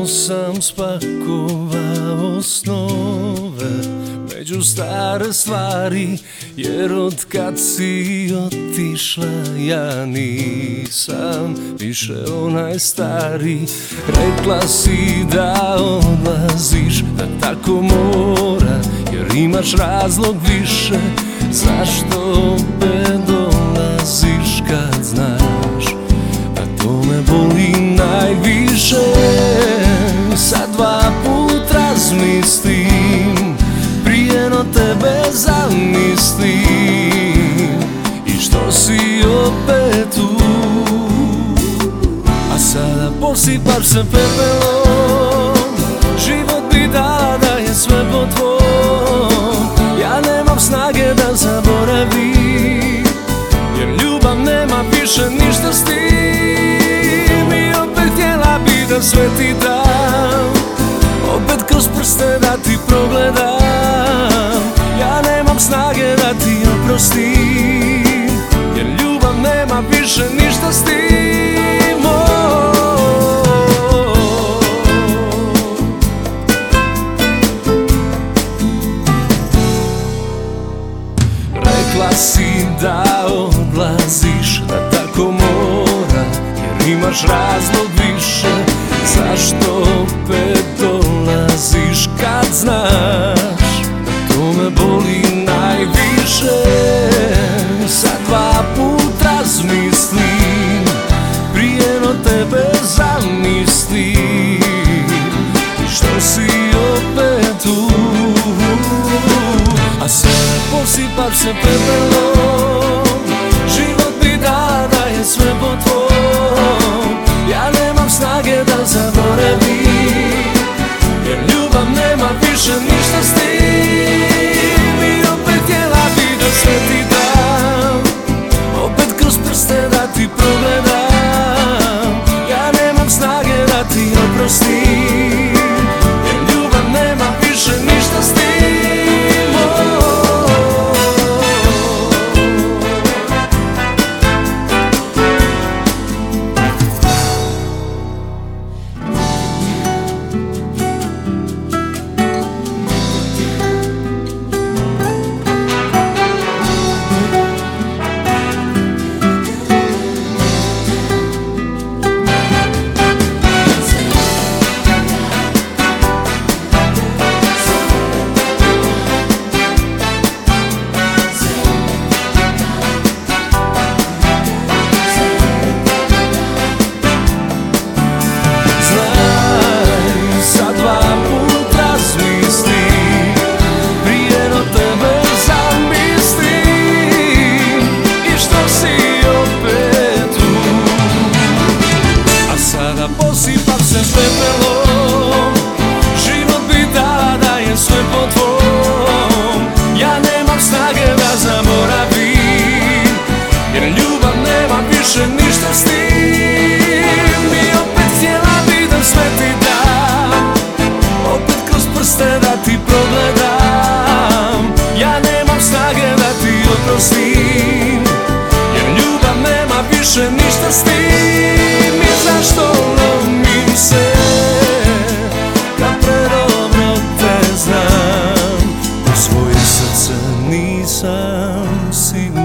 Davno sam spakovao snove među stare stvari, jer od kad si otišla ja nisam više onaj stari. Rekla si da odlaziš, da tako mora, jer imaš razlog više. Zašto opet dolaziš kad znaš da to me boli najviše? Sad dva put razmislim prije no tebe zamislim, i što si opet tu, a sada posipaš se pepelom. Život bi dala da je sve po tvom, ja nemam snage da zaboravim, jer ljubav nema više ništa s tim. I opet htjela bi da sve ti dam, opet kroz prste da ti progledam. Ja nemam snage da ti oprostim, jer ljubav nema više ništa s tim. Rekla si da odlaziš, da tako mora, jer imaš razlog više. Zašto opet dolaziš kad znaš da to me boli najviše? Sad dva put razmislim prije no tebe zamislim, i što si opet tu, a sad posipaš se pepelom. Život bi dala da je sve po tvom, ja nemam snage da zaboravim, jer ljubav nema više ništa s tim. I opet htjela bi da sve ti dam, opet kroz prste da ti progledam. Ja nemam snage da ti oprostim, jer ljubav nema više ništa s tim. Posipaš se pepelom, život bi dala da je sve po tvom, ja nemam snage da zaboravim, jer ljubav nema više ništa s tim. I opet htjela bi da sve ti dam, opet kroz prste da ti progledam. Ja nemam snage da ti oprostim, jer ljubav nema više ništa s tim. I zašto lomim se kad predobro te znam, u svoje srce nisam siguran.